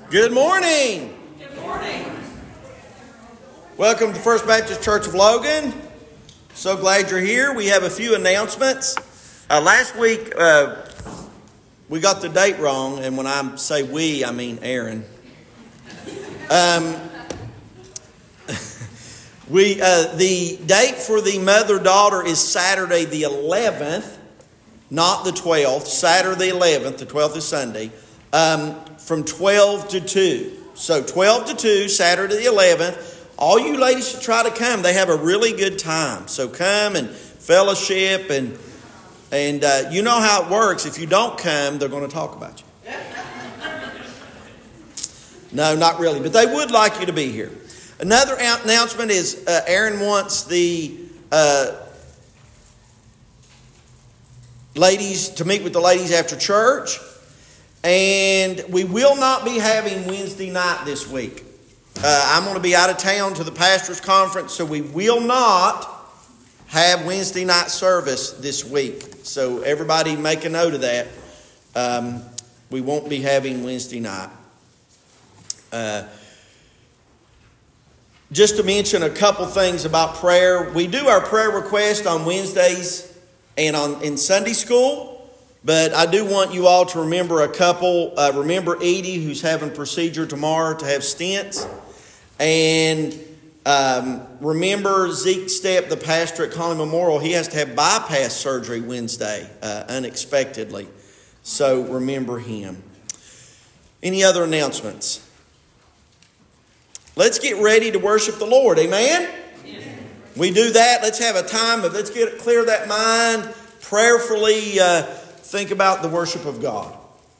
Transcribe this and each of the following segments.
Good morning. Good morning. Welcome to First Baptist Church of Logan. So glad you're here. We have a few announcements. Last week, we got the date wrong, and when I say we, I mean Aaron. The date for the mother-daughter is Saturday the 11th, not the 12th. Saturday the 11th, the 12th is Sunday, from 12 to 2. So 12 to 2, Saturday the 11th. All you ladies should try to come. They have a really good time. So come and fellowship, and you know how it works. If you don't come, they're going to talk about you. No, not really, but they would like you to be here. Another announcement is Aaron wants the ladies to meet with the ladies after church, and we will not be having Wednesday night this week. I'm going to be out of town to the pastor's conference, so we will not have Wednesday night service this week. So everybody make a note of that. We won't be having Wednesday night. Just to mention a couple things about prayer. We do our prayer request on Wednesdays and in Sunday school. But I do want you all to remember a couple. Remember Edie, who's having procedure tomorrow to have stents. And remember Zeke Stepp, the pastor at Conley Memorial. He has to have bypass surgery Wednesday, unexpectedly. So remember him. Any other announcements? Let's get ready to worship the Lord. Amen? Amen. We do that. Let's have a time of, let's clear that mind, prayerfully think about the worship of God.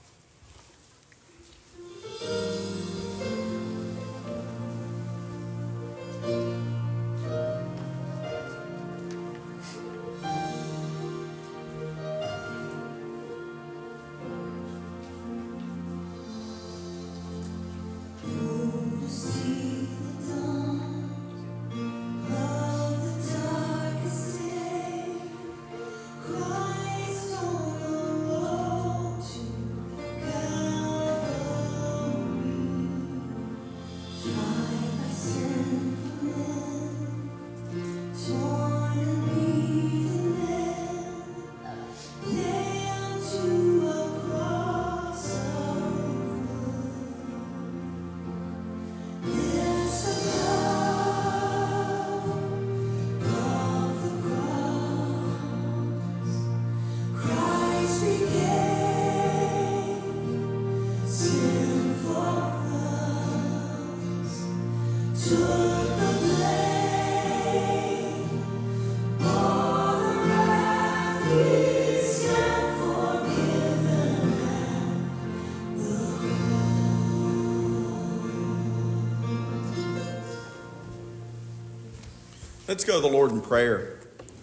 Let's go to the Lord in prayer.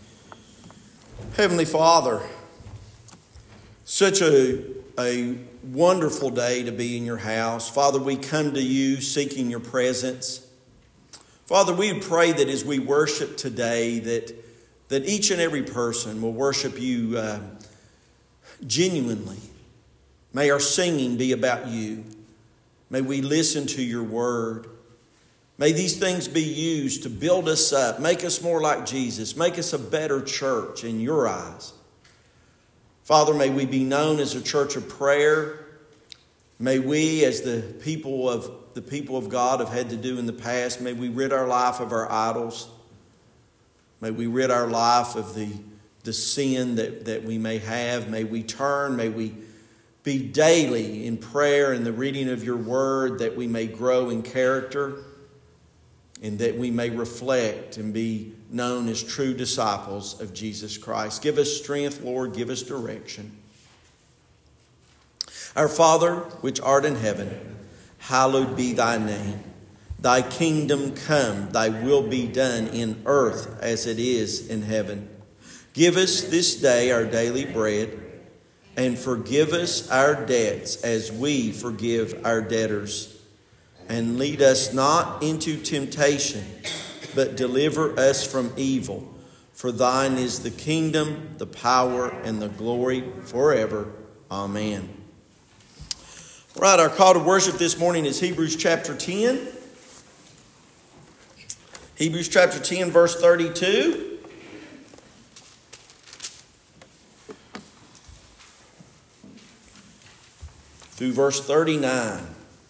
Heavenly Father, such a wonderful day to be in your house. Father, we come to you seeking your presence. Father, we pray that as we worship today, that each and every person will worship you genuinely. May our singing be about you. May we listen to your word. May these things be used to build us up, make us more like Jesus, make us a better church in your eyes. Father, may we be known as a church of prayer. May we, as the people of God have had to do in the past, may we rid our life of our idols. May we rid our life of the sin that we may have. May we turn, may we be daily in prayer and the reading of your word, that we may grow in character, and that we may reflect and be known as true disciples of Jesus Christ. Give us strength, Lord. Give us direction. Our Father, which art in heaven, hallowed be thy name. Thy kingdom come, thy will be done in earth as it is in heaven. Give us this day our daily bread, and forgive us our debts as we forgive our debtors. And lead us not into temptation, but deliver us from evil. For thine is the kingdom, the power, and the glory forever. Amen. All right, our call to worship this morning is Hebrews chapter 10. Hebrews chapter 10, verse 32. Through verse 39.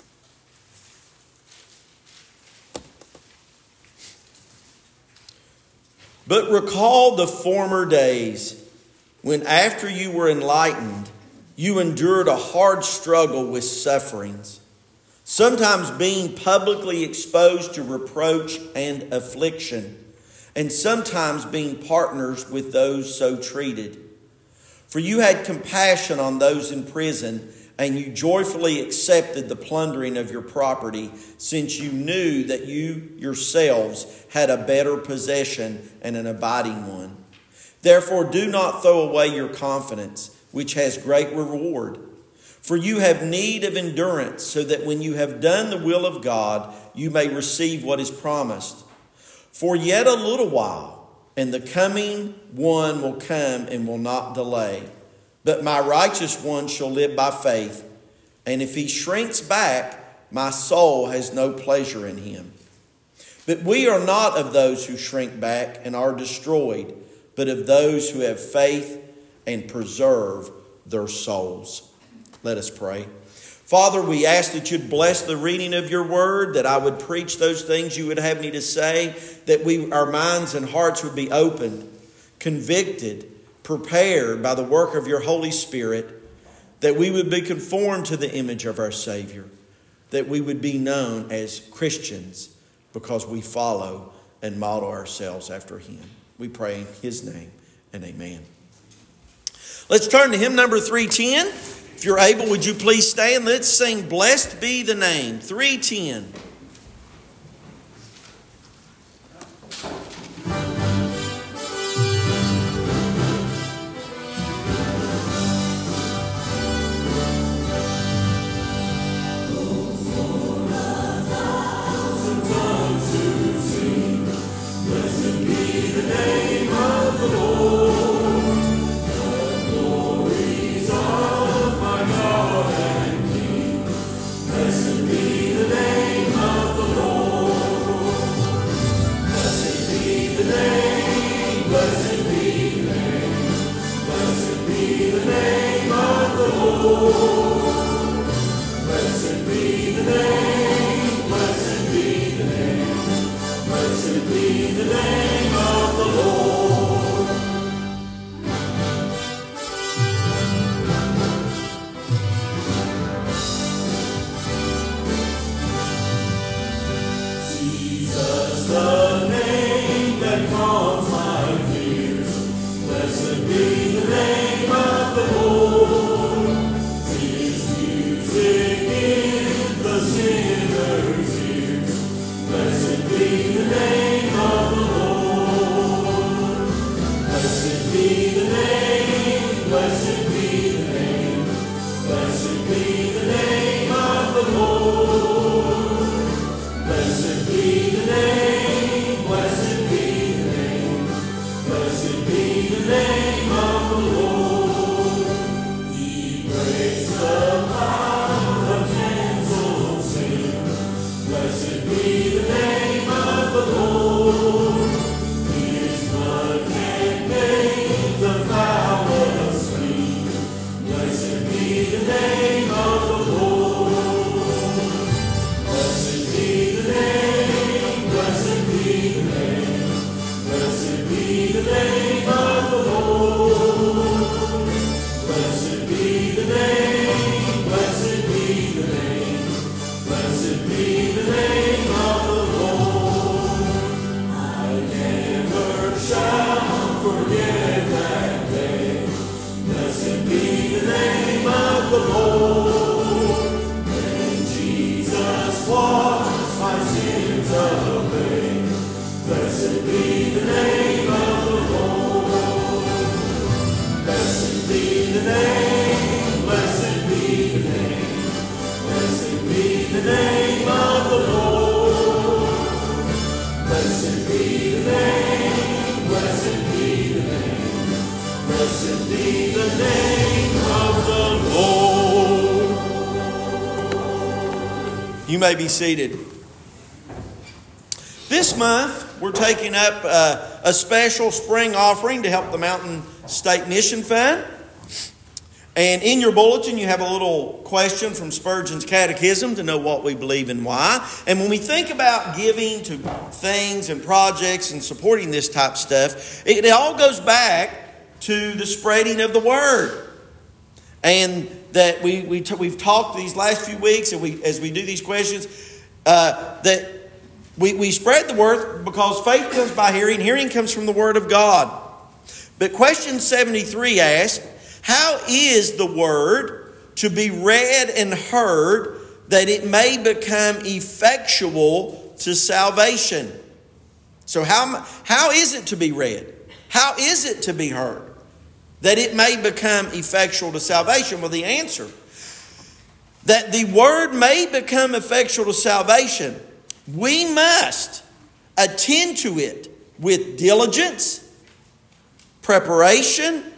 But recall the former days when after you were enlightened, you endured a hard struggle with sufferings, sometimes being publicly exposed to reproach and affliction, and sometimes being partners with those so treated. For you had compassion on those in prison, and you joyfully accepted the plundering of your property, since you knew that you yourselves had a better possession and an abiding one. Therefore, do not throw away your confidence, which has great reward. For you have need of endurance, so that when you have done the will of God, you may receive what is promised. For yet a little while, and the coming one will come and will not delay. But my righteous one shall live by faith, and if he shrinks back, my soul has no pleasure in him. But we are not of those who shrink back and are destroyed, but of those who have faith and preserve their souls. Let us pray. Father, we ask that you'd bless the reading of your word, that I would preach those things you would have me to say, that our minds and hearts would be opened, convicted, prepared by the work of your Holy Spirit, that we would be conformed to the image of our Savior, that we would be known as Christians because we follow and model ourselves after him. We pray in his name and amen. Let's turn to hymn number 310. If you're able, would you please stand? Let's sing Blessed Be the Name, 310. Blessed be the name You may be seated. This month, we're taking up a special spring offering to help the Mountain State Mission Fund. And in your bulletin, you have a little question from Spurgeon's Catechism to know what we believe and why. And when we think about giving to things and projects and supporting this type of stuff, it all goes back to the spreading of the Word. And that we've talked these last few weeks, and as we do these questions, that we spread the Word because faith comes by hearing. Hearing comes from the Word of God. But question 73 asks, how is the Word to be read and heard that it may become effectual to salvation? So how is it to be read? How is it to be heard that it may become effectual to salvation? Well, the answer, that the Word may become effectual to salvation, we must attend to it with diligence, preparation,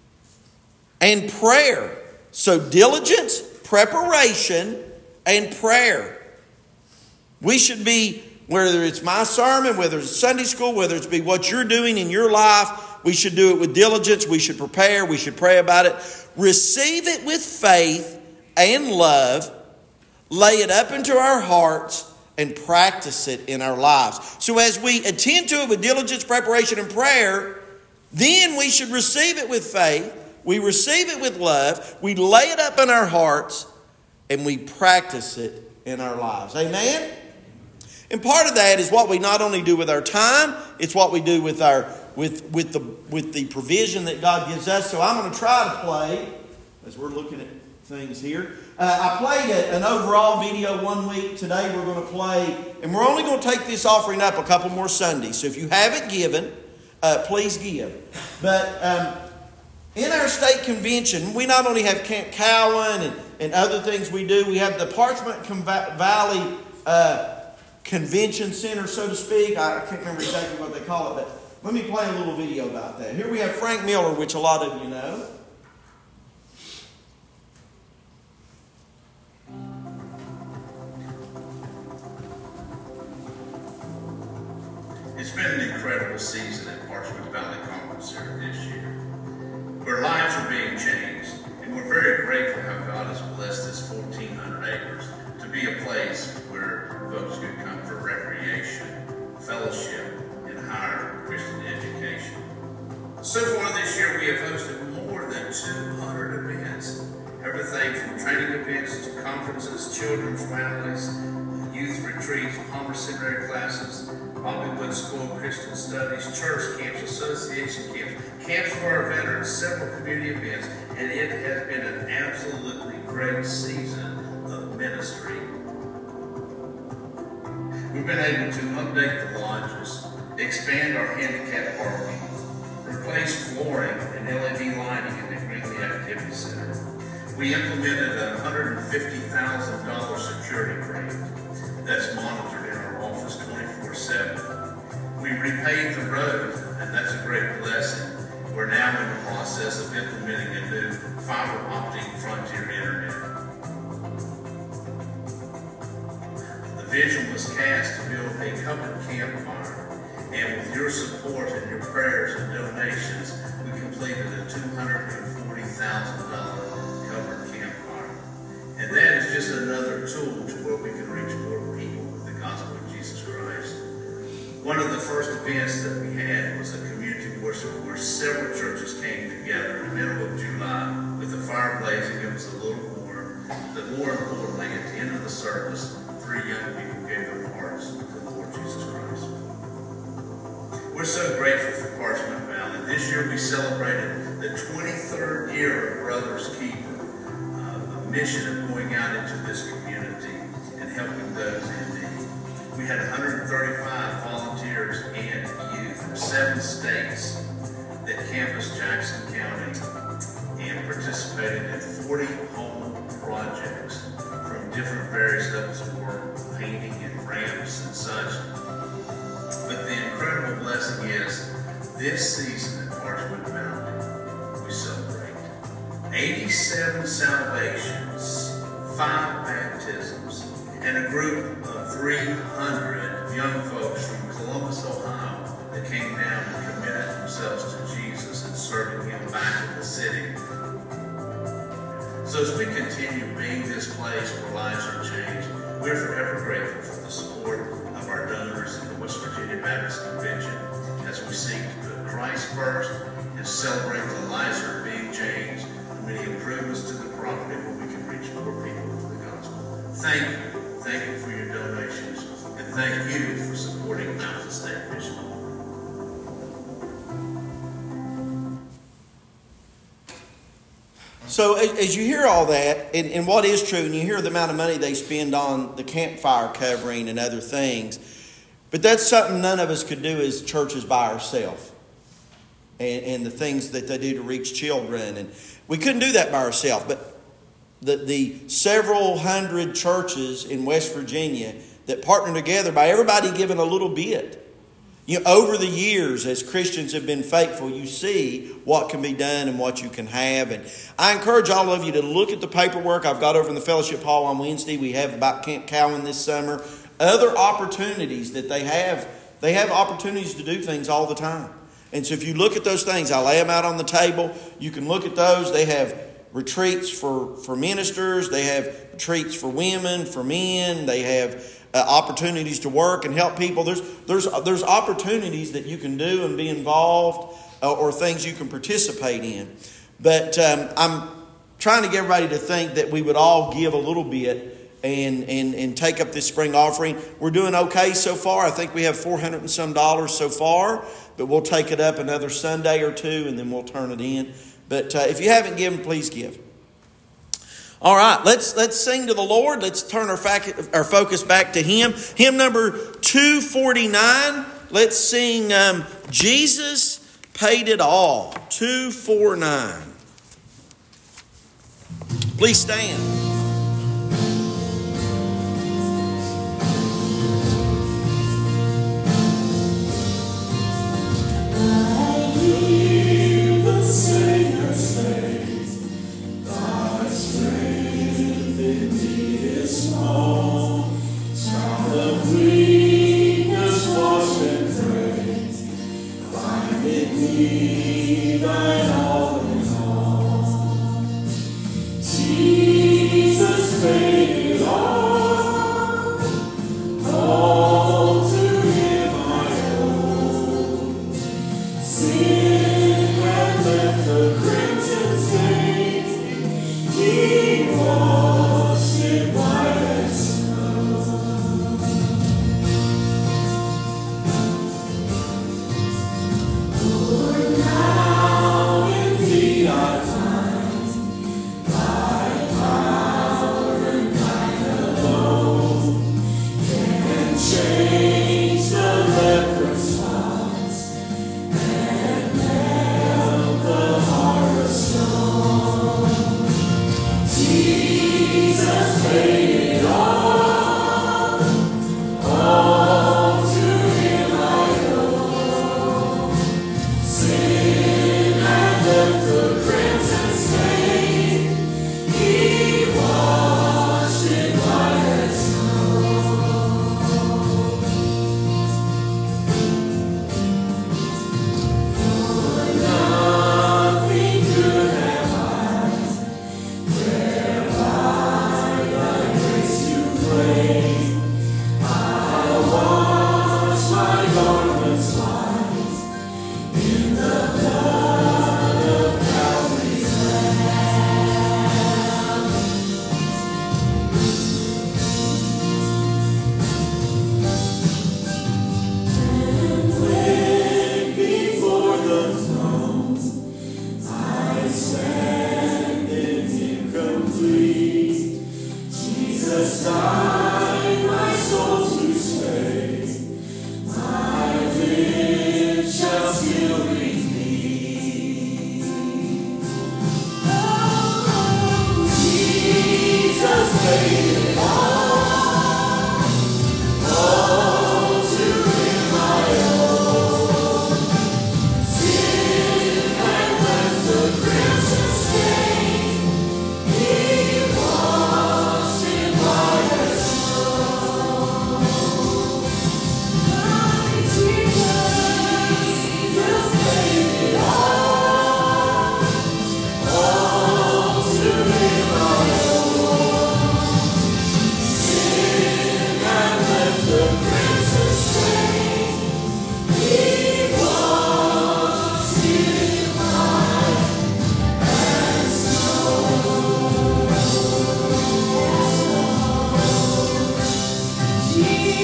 and prayer. So diligence, preparation, and prayer. We should be, whether it's my sermon, whether it's Sunday school, whether it's be what you're doing in your life, we should do it with diligence. We should prepare. We should pray about it. Receive it with faith and love. Lay it up into our hearts and practice it in our lives. So as we attend to it with diligence, preparation, and prayer, then we should receive it with faith. We receive it with love, we lay it up in our hearts, and we practice it in our lives. Amen? And part of that is what we not only do with our time, it's what we do with the provision that God gives us. So I'm going to try to play, as we're looking at things here. I played an overall video one week. Today we're going to play, and we're only going to take this offering up a couple more Sundays. So if you haven't given, please give. But in our state convention, we not only have Camp Cowan and other things we do, we have the Parchment Valley Convention Center, so to speak. I can't remember exactly what they call it, but let me play a little video about that. Here we have Frank Miller, which a lot of you know. It's been an incredible season at Parchment Valley Conference Center this year, where lives are being changed, and we're very grateful how God has blessed this 1,400 acres to be a place where folks could come for recreation, fellowship, and higher Christian education. So far this year, we have hosted more than 200 events, everything from training events to conferences, children's rallies, youth retreats, Palmer Seminary classes, Bobbywood School of Christian Studies, church camps, association camps, camps for our veterans, several community events, and it has been an absolutely great season of ministry. We've been able to update the lodges, expand our handicap parking, replace flooring and LED lighting in the Greenlee Activity Center. We implemented a $150,000 security grant that's monitored in our office 24/7. We repaved the road, and that's a great blessing. We're now in the process of implementing a new fiber optic Frontier Internet. The vision was cast to build a covered campfire, and with your support and your prayers and donations, we completed a $240,000 covered campfire. And that is just another tool to where we can reach more people with the gospel of Jesus Christ. One of the first events that we had was a community worship where several churches came together in the middle of July with the fire blazing. It was a little warm, but more importantly, at the end of the service, 3 young people gave their hearts to the Lord Jesus Christ. We're so grateful for Parchment Valley. This year we celebrated the 23rd year of Brothers Keeper, a mission of going out into this community and helping those in need. We had 135 volunteers and youth from 7 states that canvassed Jackson County and participated in 40 home projects from different various levels of work, painting and ramps and such. But the incredible blessing is this season at Parchment Valley, we celebrate 87 salvations, 5 baptisms, and a group of 300 young folks from Columbus, Ohio, that came down and committed themselves to Jesus and serving Him back in the city. So as we continue being this place where lives are changed, we're forever grateful for the support of our donors in the West Virginia Baptist Convention as we seek to put Christ first and celebrate the lives that are being changed and many improvements to the property where we can reach more people with the gospel. Thank you. Thank you for your donations, and thank you for supporting Mountain State Mission. So as you hear all that, and what is true, and you hear the amount of money they spend on the campfire covering and other things, but that's something none of us could do as churches by ourselves. And the things that they do to reach children. And we couldn't do that by ourselves. But the several hundred churches in West Virginia that partner together by everybody giving a little bit. You know, over the years, as Christians have been faithful, you see what can be done and what you can have. And I encourage all of you to look at the paperwork I've got over in the fellowship hall on Wednesday. We have about Camp Cowan this summer. Other opportunities that they have opportunities to do things all the time. And so if you look at those things, I lay them out on the table. You can look at those. They have retreats for ministers. They have retreats for women, for men. They have opportunities to work and help people. There's opportunities that you can do and be involved or things you can participate in. But I'm trying to get everybody to think that we would all give a little bit and take up this spring offering. We're doing okay so far. I think we have $400 and some so far, but we'll take it up another Sunday or two and then we'll turn it in. But if you haven't given, please give. All right, let's sing to the Lord. Let's turn our focus back to Him. Hymn number 249. Let's sing Jesus Paid It All. 249. Please stand.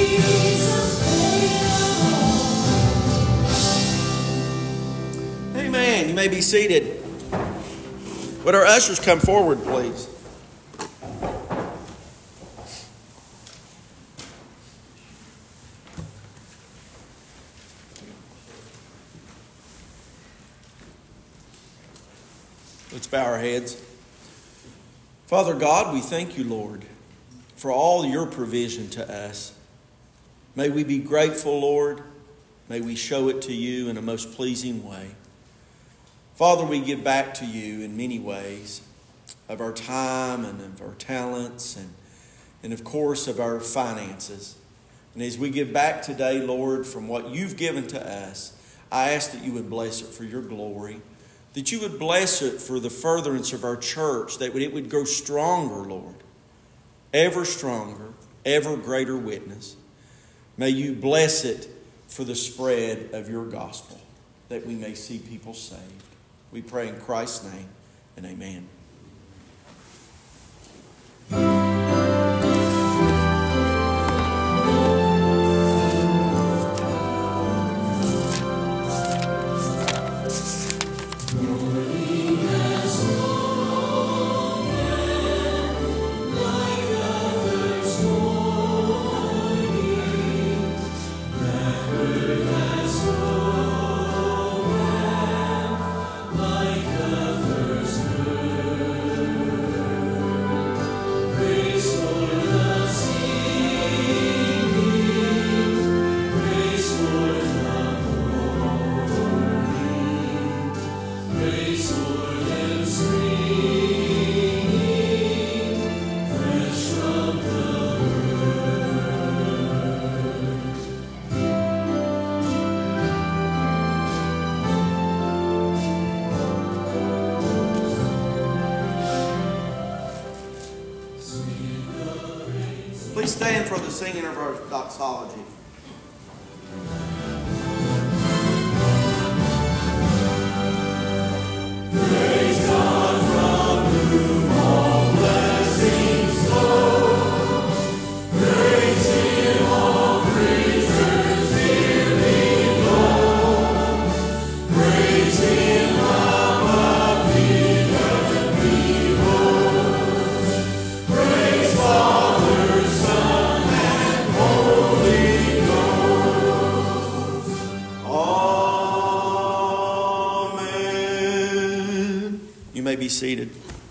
Amen. You may be seated. Would our ushers come forward, please? Let's bow our heads. Father God, we thank you, Lord, for all your provision to us. May we be grateful, Lord. May we show it to you in a most pleasing way. Father, we give back to you in many ways of our time and of our talents and of course of our finances. And as we give back today, Lord, from what you've given to us, I ask that you would bless it for your glory, that you would bless it for the furtherance of our church, that it would grow stronger, Lord, ever stronger, ever greater witness. May you bless it for the spread of your gospel, that we may see people saved. We pray in Christ's name, and amen. Please stand for the singing of our doxology. Praise God from whom all blessings flow. Praise Him, all creatures here below. Praise Him above the earth and below. Praise Father, Son, and Holy Ghost. Amen. You may be seated.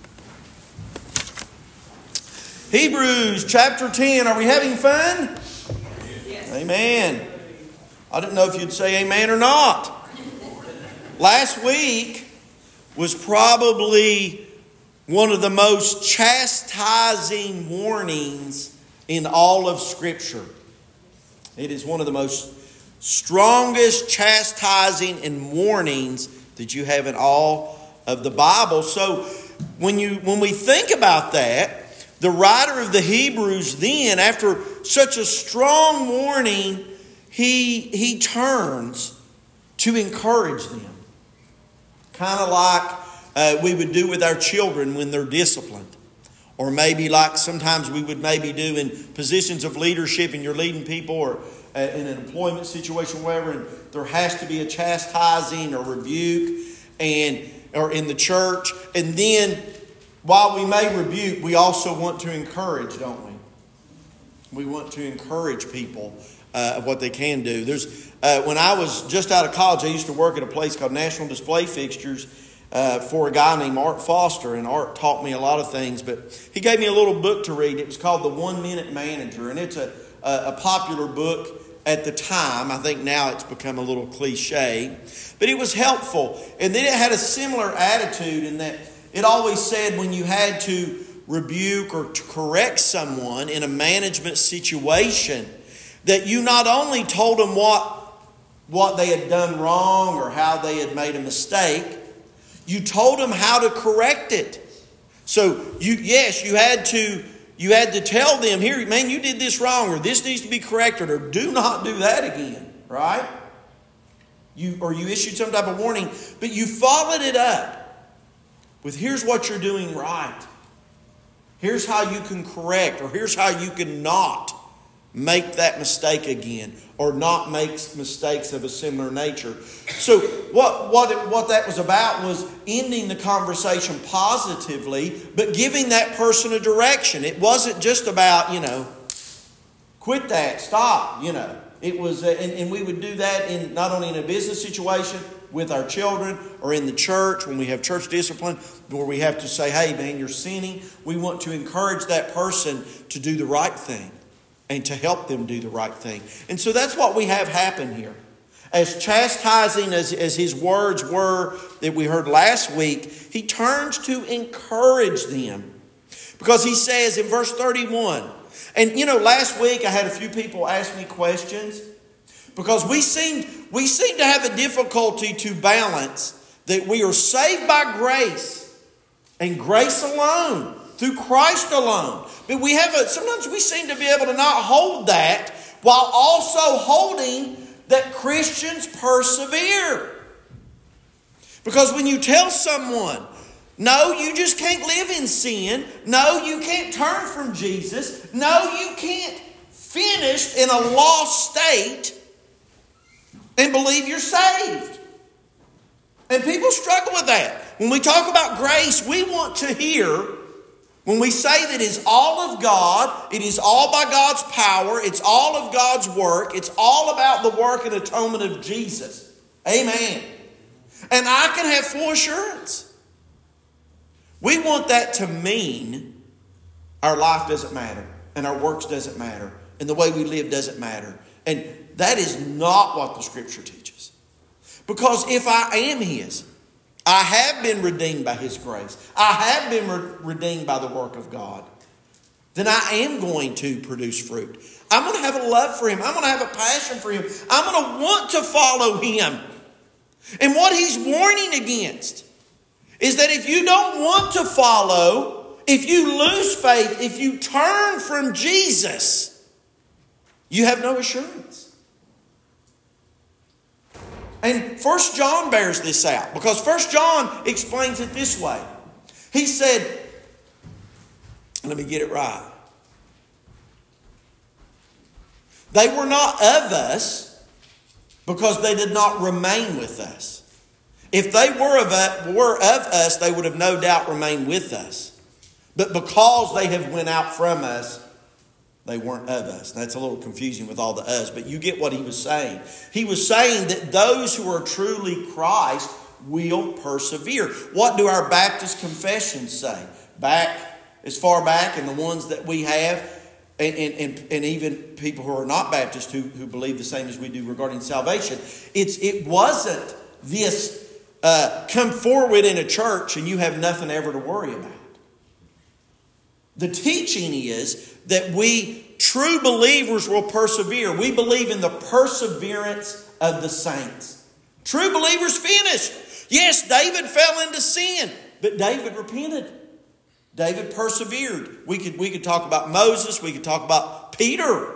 Hebrews chapter 10. Are we having fun? Yes. Amen. I didn't know if you'd say amen or not. Last week was probably one of the most chastising warnings in all of Scripture. It is one of the most strongest chastising and warnings that you have in all of the Bible. So when we think about that, the writer of the Hebrews then, after such a strong warning, he turns to encourage them. Kind of like we would do with our children when they're disciplined. Or maybe like sometimes we would maybe do in positions of leadership and you're leading people or in an employment situation or whatever, and there has to be a chastising or rebuke or in the church. And then while we may rebuke, we also want to encourage, don't we? We want to encourage people of what they can do. When I was just out of college, I used to work at a place called National Display Fixtures for a guy named Art Foster. And Art taught me a lot of things, but he gave me a little book to read. It was called The 1 Minute Manager. And it's a popular book at the time. I think now it's become a little cliche. But it was helpful. And then it had a similar attitude in that it always said when you had to rebuke or to correct someone in a management situation, that you not only told them what they had done wrong or how they had made a mistake, you told them how to correct it. So you had to tell them, here, man, you did this wrong, or this needs to be corrected, or do not do that again, right? You issued some type of warning, but you followed it up with here's what you're doing right. Here's how you can correct, or here's how you can not make that mistake again or not make mistakes of a similar nature. So what that was about was ending the conversation positively, but giving that person a direction. It wasn't just about, quit that, stop, It was, and we would do that in not only in a business situation with our children or in the church when we have church discipline where we have to say, hey man, you're sinning. We want to encourage that person to do the right thing and to help them do the right thing. And so that's what we have happen here. As chastising as his words were that we heard last week, he turns to encourage them. Because he says in verse 31, and last week I had a few people ask me questions because we seem to have a difficulty to balance that we are saved by grace and grace alone, through Christ alone. But sometimes we seem to be able to not hold that while also holding that Christians persevere. Because when you tell someone, no, you just can't live in sin. No, you can't turn from Jesus. No, you can't finish in a lost state and believe you're saved. And people struggle with that. When we talk about grace, we want to hear, when we say that it's all of God, it is all by God's power, it's all of God's work, it's all about the work and atonement of Jesus. Amen. And I can have full assurance. We want that to mean our life doesn't matter, and our works doesn't matter, and the way we live doesn't matter. And that is not what the Scripture teaches. Because if I am His, I have been redeemed by His grace, I have been redeemed by the work of God, then I am going to produce fruit. I'm going to have a love for Him. I'm going to have a passion for Him. I'm going to want to follow Him. And what He's warning against is that if you don't want to follow, if you lose faith, if you turn from Jesus, you have no assurance. And 1 John bears this out, because 1 John explains it this way. He said, let me get it right. They were not of us because they did not remain with us. If they were of us, they would have no doubt remained with us. But because they have went out from us, they weren't of us. That's a little confusing with all the us, but you get what he was saying. He was saying that those who are truly Christ will persevere. What do our Baptist confessions say? As far back, and the ones that we have, and even people who are not Baptist who believe the same as we do regarding salvation, it wasn't this come forward in a church and you have nothing ever to worry about. The teaching is that we true believers will persevere. We believe in the perseverance of the saints. True believers finish. Yes, David fell into sin, but David repented. David persevered. We could talk about Moses. We could talk about Peter.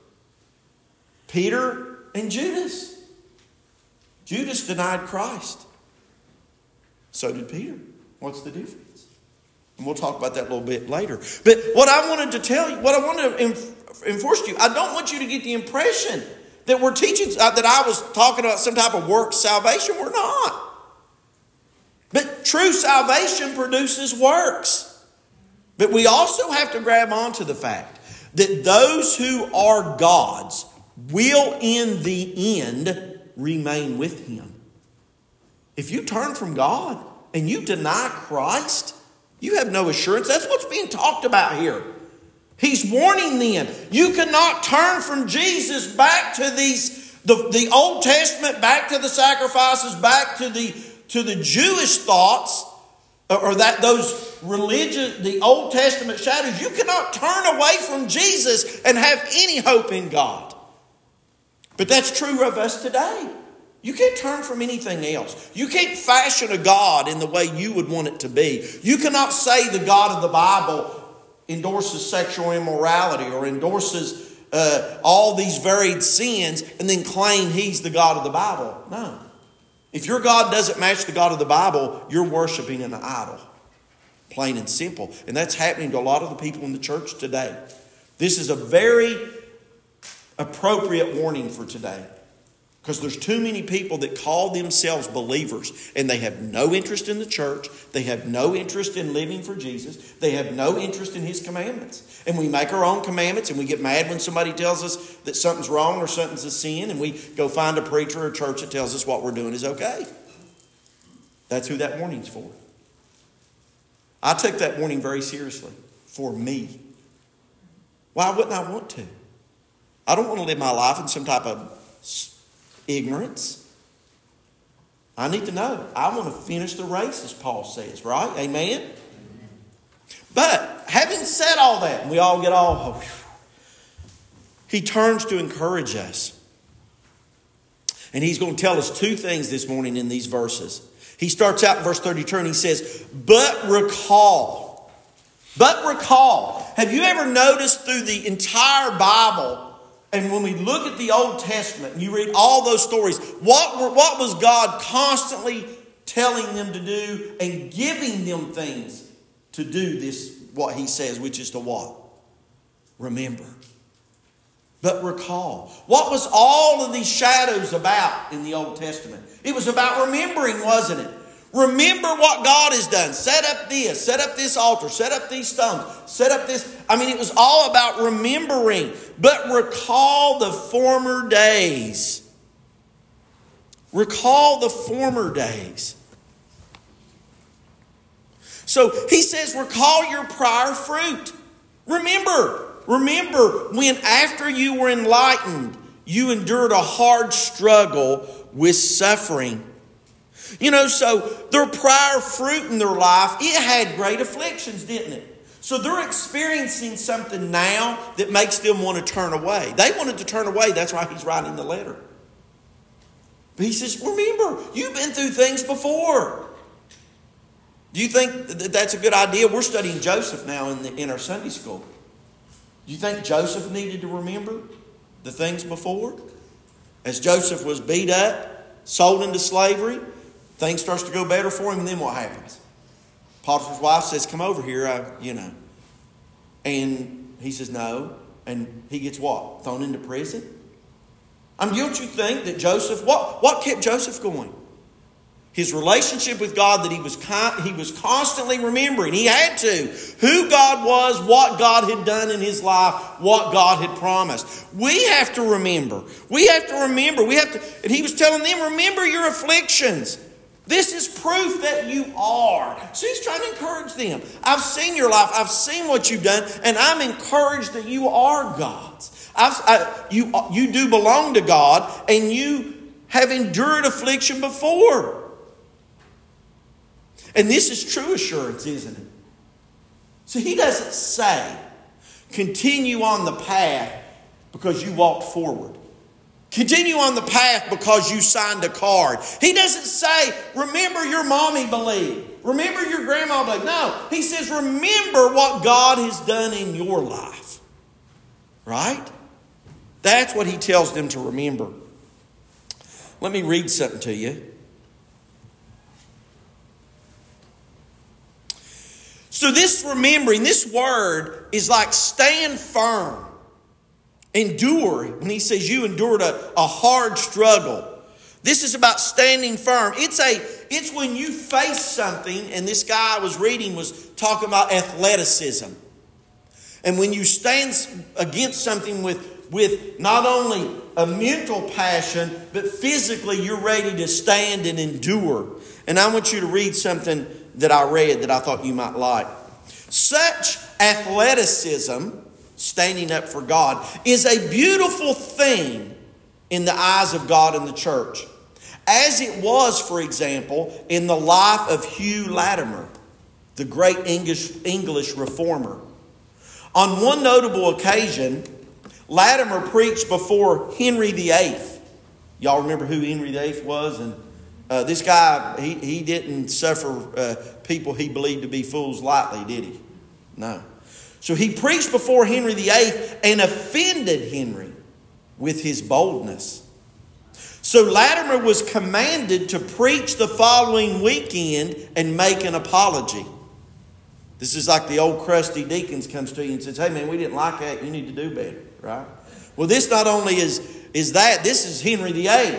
Peter and Judas. Judas denied Christ. So did Peter. What's the difference? And we'll talk about that a little bit later. But what I wanted to tell you, what I wanted to enforce to you, I don't want you to get the impression that we're teaching, that I was talking about some type of work salvation. We're not. But true salvation produces works. But we also have to grab onto the fact that those who are God's will in the end remain with Him. If you turn from God and you deny Christ, you have no assurance. That's what's being talked about here. He's warning them. You cannot turn from Jesus back to the Old Testament, back to the sacrifices, back to the Jewish thoughts, or those religious, the Old Testament shadows. You cannot turn away from Jesus and have any hope in God. But that's true of us today. You can't turn from anything else. You can't fashion a God in the way you would want it to be. You cannot say the God of the Bible endorses sexual immorality or endorses all these varied sins and then claim He's the God of the Bible. No. If your God doesn't match the God of the Bible, you're worshiping an idol. Plain and simple. And that's happening to a lot of the people in the church today. This is a very appropriate warning for today. Because there's too many people that call themselves believers and they have no interest in the church. They have no interest in living for Jesus. They have no interest in His commandments. And we make our own commandments and we get mad when somebody tells us that something's wrong or something's a sin, and we go find a preacher or a church that tells us what we're doing is okay. That's who that warning's for. I take that warning very seriously for me. Why wouldn't I want to? I don't want to live my life in some type of ignorance. I need to know. I want to finish the race, as Paul says, right? Amen? But having said all that, and we all get all, he turns to encourage us. And he's going to tell us two things this morning in these verses. He starts out in verse 32 and he says, but recall. But recall. Have you ever noticed through the entire Bible, and when we look at the Old Testament and you read all those stories, what was God constantly telling them to do and giving them things to do this, what He says, which is to what? Remember. But recall. What was all of these shadows about in the Old Testament? It was about remembering, wasn't it? Remember what God has done. Set up this altar, set up these stones, set up this. I mean, it was all about remembering. But recall the former days. Recall the former days. So he says, recall your prior fruit. Remember when after you were enlightened, you endured a hard struggle with suffering. You know, so their prior fruit in their life, it had great afflictions, didn't it? So they're experiencing something now that makes them want to turn away. They wanted to turn away. That's why he's writing the letter. But he says, remember, you've been through things before. Do you think that that's a good idea? We're studying Joseph now in our Sunday school. Do you think Joseph needed to remember the things before? As Joseph was beat up, sold into slavery, things starts to go better for him, and then what happens? Potiphar's wife says, come over here, And he says, no. And he gets what? Thrown into prison? Don't you think that Joseph, what kept Joseph going? His relationship with God that he was constantly remembering. He had to. Who God was, what God had done in his life, what God had promised. We have to remember. And he was telling them, remember your afflictions. This is proof that you are. So he's trying to encourage them. I've seen your life. I've seen what you've done. And I'm encouraged that you are God's. You do belong to God. And you have endured affliction before. And this is true assurance, isn't it? So he doesn't say, continue on the path because you walked forward. Continue on the path because you signed a card. He doesn't say, remember your mommy believed. Remember your grandma believed. No, he says, remember what God has done in your life. Right? That's what he tells them to remember. Let me read something to you. So this remembering, this word is like stand firm. Endure. When he says you endured a hard struggle. This is about standing firm. It's when you face something, and this guy I was reading was talking about athleticism. And when you stand against something with not only a mental passion, but physically you're ready to stand and endure. And I want you to read something that I read that I thought you might like. Such athleticism, standing up for God, is a beautiful thing in the eyes of God and the church. As it was, for example, in the life of Hugh Latimer, the great English reformer. On one notable occasion, Latimer preached before Henry VIII. Y'all remember who Henry VIII was? And this guy, he didn't suffer people he believed to be fools lightly, did he? No. So he preached before Henry VIII and offended Henry with his boldness. So Latimer was commanded to preach the following weekend and make an apology. This is like the old crusty deacons comes to you and says, hey man, we didn't like that. You need to do better. right? Well, this not only is that, this is Henry VIII.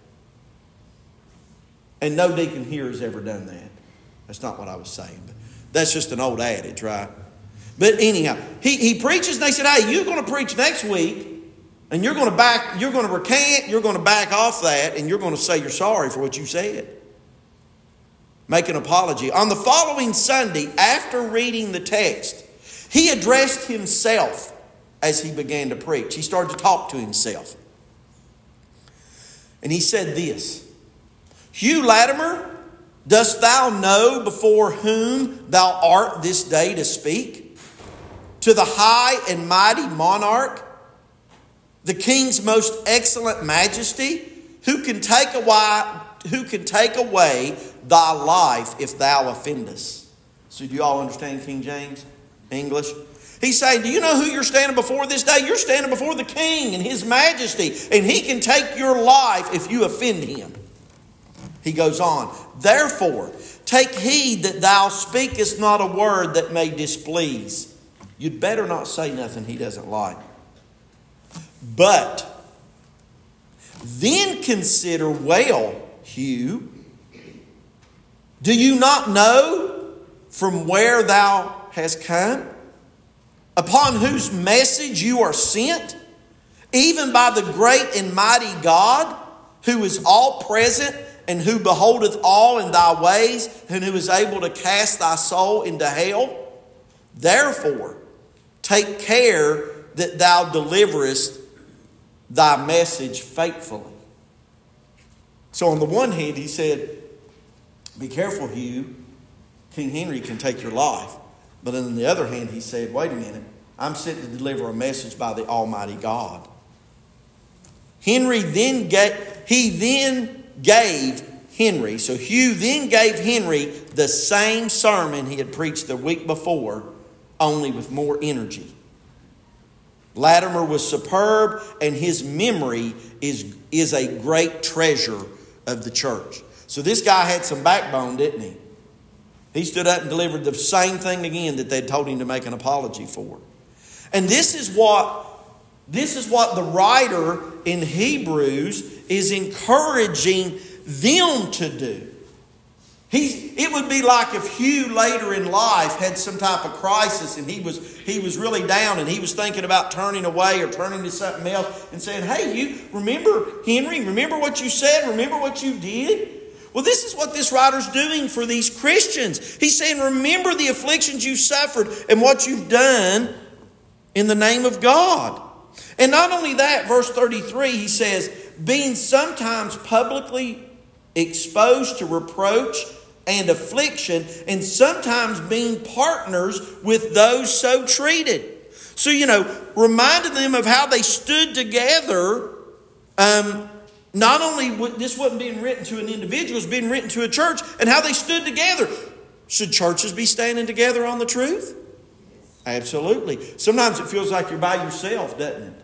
And no deacon here has ever done that. That's not what I was saying. But that's just an old adage, right? But anyhow, he preaches and they said, hey, you're going to preach next week and you're going to recant, you're going to back off that, and you're going to say you're sorry for what you said. Make an apology. On the following Sunday, after reading the text, he addressed himself as he began to preach. He started to talk to himself. And he said this, Hugh Latimer, dost thou know before whom thou art this day to speak? To the high and mighty monarch, the king's most excellent majesty, who can take away thy life if thou offendest. So do you all understand King James English? He's saying, do you know who you're standing before this day? You're standing before the king and his majesty, and he can take your life if you offend him. He goes on, therefore, take heed that thou speakest not a word that may displease. You'd better not say nothing he doesn't like. But then consider well, Hugh, do you not know from where thou hast come? Upon whose message you are sent? Even by the great and mighty God, who is all present and who beholdeth all in thy ways, and who is able to cast thy soul into hell? Therefore, take care that thou deliverest thy message faithfully. So on the one hand, he said, be careful, Hugh. King Henry can take your life. But on the other hand, he said, wait a minute. I'm sent to deliver a message by the Almighty God. Hugh then gave Henry the same sermon he had preached the week before, only with more energy. Latimer was superb, and his memory is a great treasure of the church. So this guy had some backbone, didn't he? He stood up and delivered the same thing again that they'd told him to make an apology for. And this is what the writer in Hebrews is encouraging them to do. It would be like if Hugh later in life had some type of crisis and he was really down and he was thinking about turning away or turning to something else and saying, hey, you remember Henry? Remember what you said? Remember what you did? Well, this is what this writer's doing for these Christians. He's saying, remember the afflictions you suffered and what you've done in the name of God. And not only that, verse 33, he says, being sometimes publicly exposed to reproach and affliction, and sometimes being partners with those so treated. So, reminded them of how they stood together. Not only this wasn't being written to an individual, it was being written to a church, and how they stood together. Should churches be standing together on the truth? Absolutely. Sometimes it feels like you're by yourself, doesn't it?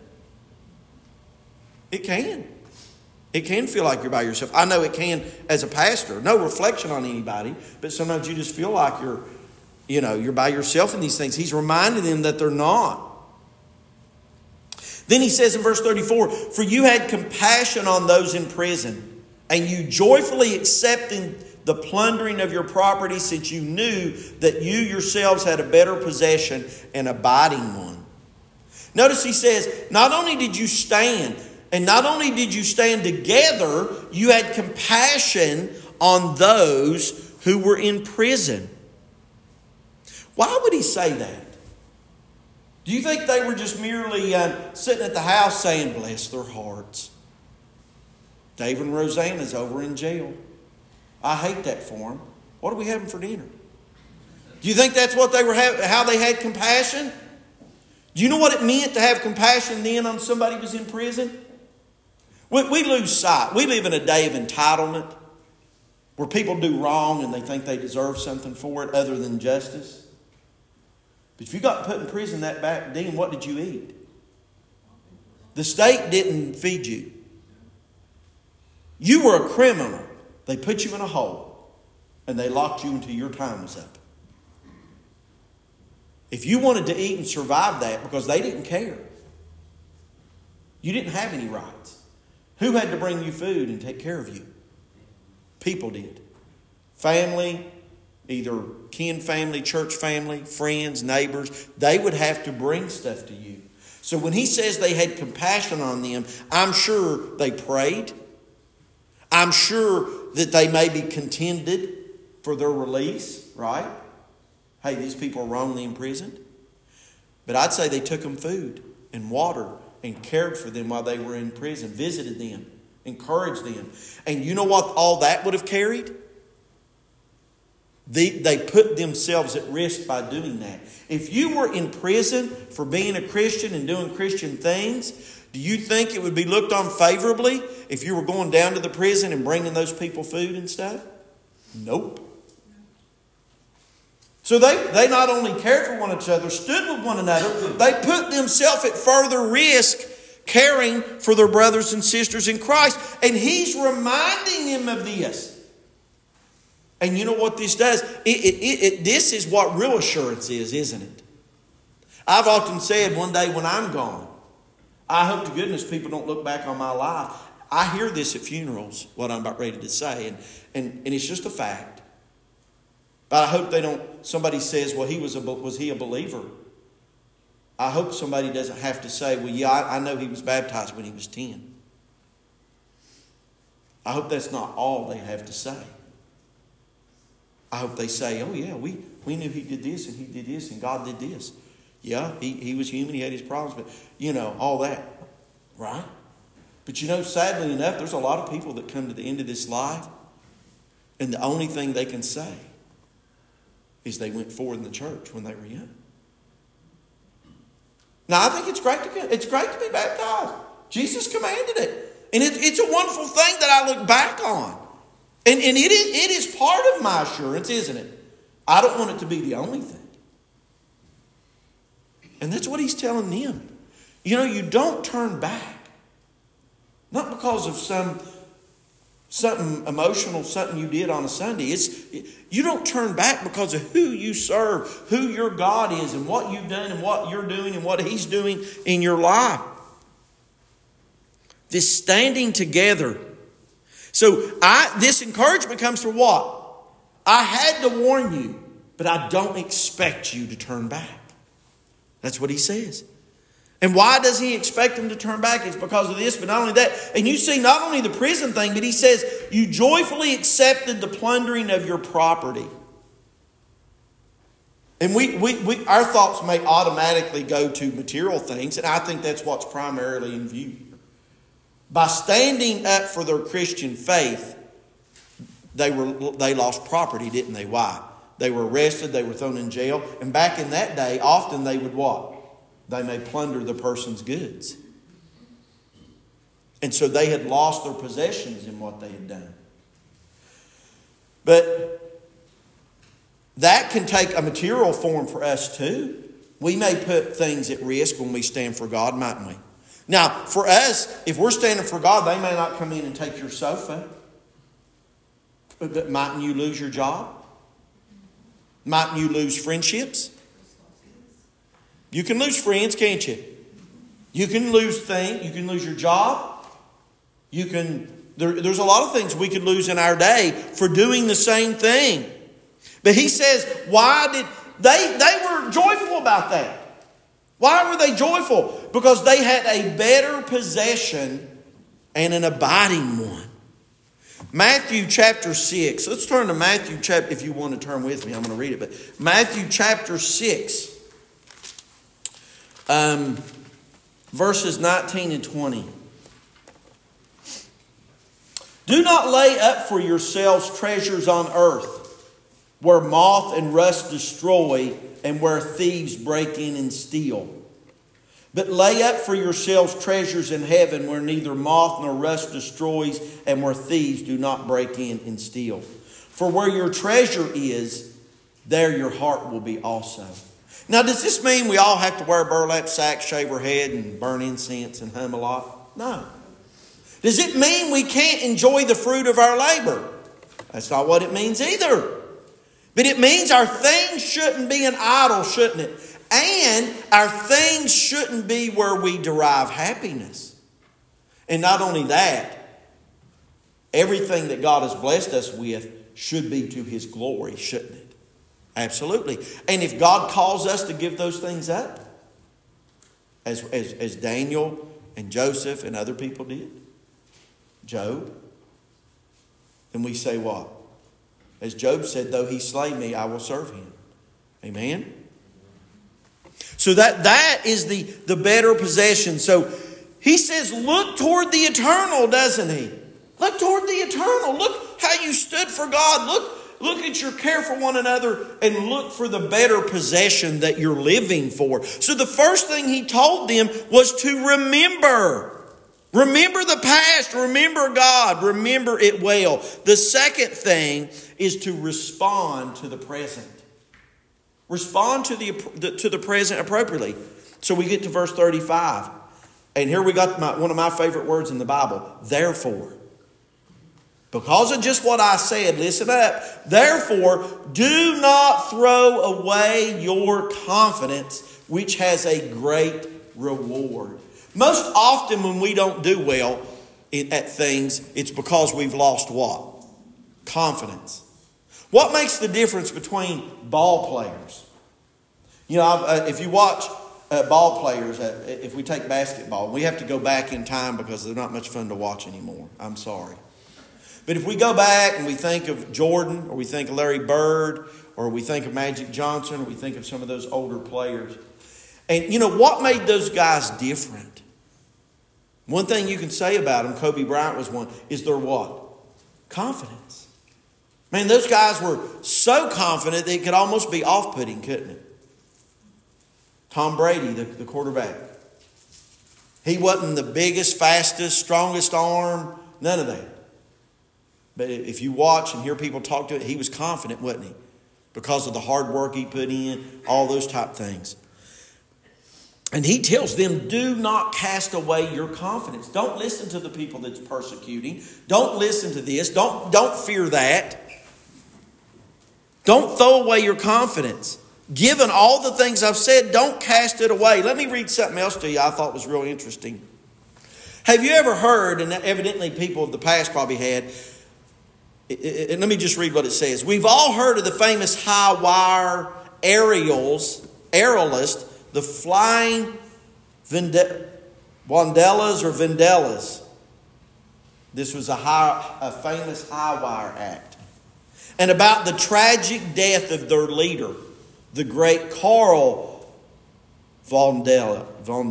It can. It can feel like you're by yourself. I know it can as a pastor. No reflection on anybody, but sometimes you just feel like you're by yourself in these things. He's reminding them that they're not. Then he says in verse 34, for you had compassion on those in prison, and you joyfully accepted the plundering of your property, since you knew that you yourselves had a better possession, an abiding one. Notice he says, not only did you stand, and not only did you stand together, you had compassion on those who were in prison. Why would he say that? Do you think they were just merely sitting at the house saying, bless their hearts? David and Rosanna's over in jail. I hate that for them. What are we having for dinner? Do you think that's what they were how they had compassion? Do you know what it meant to have compassion then on somebody who was in prison? We lose sight. We live in a day of entitlement where people do wrong and they think they deserve something for it other than justice. But if you got put in prison that back then, what did you eat? The state didn't feed you. You were a criminal. They put you in a hole and they locked you until your time was up. If you wanted to eat and survive that, because they didn't care. You didn't have any rights. Who had to bring you food and take care of you? People did. Family, either kin family, church family, friends, neighbors, they would have to bring stuff to you. So when he says they had compassion on them, I'm sure they prayed. I'm sure that they maybe contended for their release, right? Hey, these people are wrongly imprisoned. But I'd say they took them food and water and cared for them while they were in prison, visited them, encouraged them. And you know what all that would have carried? They put themselves at risk by doing that. If you were in prison for being a Christian and doing Christian things, do you think it would be looked on favorably if you were going down to the prison and bringing those people food and stuff? Nope. So they not only cared for one another, stood with one another, they put themselves at further risk caring for their brothers and sisters in Christ. And he's reminding them of this. And you know what this does? This is what real assurance is, isn't it? I've often said one day when I'm gone, I hope to goodness people don't look back on my life. I hear this at funerals, what I'm about ready to say, and it's just a fact. But I hope they don't, somebody says, well, was he a believer? I hope somebody doesn't have to say, well, yeah, I know he was baptized when he was 10. I hope that's not all they have to say. I hope they say, oh yeah, we knew he did this and he did this and God did this. Yeah, he was human, he had his problems, but all that. Right? But sadly enough, there's a lot of people that come to the end of this life and the only thing they can say is they went forward in the church when they were young. Now, I think it's great to be baptized. Jesus commanded it. And it's a wonderful thing that I look back on. And it is part of my assurance, isn't it? I don't want it to be the only thing. And that's what he's telling them. You don't turn back. Not because of something emotional, something you did on a Sunday. You don't turn back because of who you serve, who your God is, and what you've done and what you're doing and what he's doing in your life. This standing together. So this encouragement comes from what? I had to warn you, but I don't expect you to turn back. That's what he says. And why does he expect them to turn back? It's because of this, but not only that. And you see not only the prison thing, but he says, you joyfully accepted the plundering of your property. And our thoughts may automatically go to material things, and I think that's what's primarily in view. By standing up for their Christian faith, they lost property, didn't they? Why? They were arrested, they were thrown in jail. And back in that day, often they would what? They may plunder the person's goods. And so they had lost their possessions in what they had done. But that can take a material form for us too. We may put things at risk when we stand for God, mightn't we? Now, for us, if we're standing for God, they may not come in and take your sofa. But mightn't you lose your job? Mightn't you lose friendships? You can lose friends, can't you? You can lose things. You can lose your job. There's a lot of things we could lose in our day for doing the same thing. But he says, why did they were joyful about that? Why were they joyful? Because they had a better possession and an abiding one. Matthew chapter 6. Let's turn to Matthew chapter, if you want to turn with me, I'm going to read it. But Matthew chapter 6, verses 19 and 20. Do not lay up for yourselves treasures on earth, where moth and rust destroy, and where thieves break in and steal. But lay up for yourselves treasures in heaven, where neither moth nor rust destroys, and where thieves do not break in and steal. For where your treasure is, there your heart will be also. Now, does this mean we all have to wear burlap sacks, shave our head, and burn incense and hum a lot? No. Does it mean we can't enjoy the fruit of our labor? That's not what it means either. But it means our things shouldn't be an idol, shouldn't it? And our things shouldn't be where we derive happiness. And not only that, everything that God has blessed us with should be to His glory, shouldn't it? Absolutely. And if God calls us to give those things up, as Daniel and Joseph and other people did, Job, then we say what? As Job said, though he slay me, I will serve him. Amen? So that is the better possession. So he says, look toward the eternal, doesn't he? Look toward the eternal. Look how you stood for God. Look at your care for one another, and look for the better possession that you're living for. So the first thing he told them was to remember. Remember the past. Remember God. Remember it well. The second thing is to respond to the present. Respond to the present appropriately. So we get to verse 35. And here we got one of my favorite words in the Bible. Therefore. Because of just what I said, listen up. Therefore, do not throw away your confidence, which has a great reward. Most often when we don't do well at things, it's because we've lost what? Confidence. What makes the difference between ball players? You know, if you watch ball players, if we take basketball, we have to go back in time because they're not much fun to watch anymore. I'm sorry. But if we go back and we think of Jordan, or we think of Larry Bird, or we think of Magic Johnson, or we think of some of those older players, and you know what made those guys different? One thing you can say about them, Kobe Bryant was one, is their what? Confidence. Man, those guys were so confident that it could almost be off-putting, couldn't it? Tom Brady, the quarterback. He wasn't the biggest, fastest, strongest arm, none of that. But if you watch and hear people talk to it, he was confident, wasn't he? Because of the hard work he put in, all those type things. And he tells them, do not cast away your confidence. Don't listen to the people that's persecuting. Don't listen to this. Don't fear that. Don't throw away your confidence. Given all the things I've said, don't cast it away. Let me read something else to you I thought was real interesting. Have you ever heard, and evidently people of the past probably had, and let me just read what it says. We've all heard of the famous high wire aerialist, the flying Wandelas or Vandellas. This was a famous high wire act. And about the tragic death of their leader, the great Carl Walenda.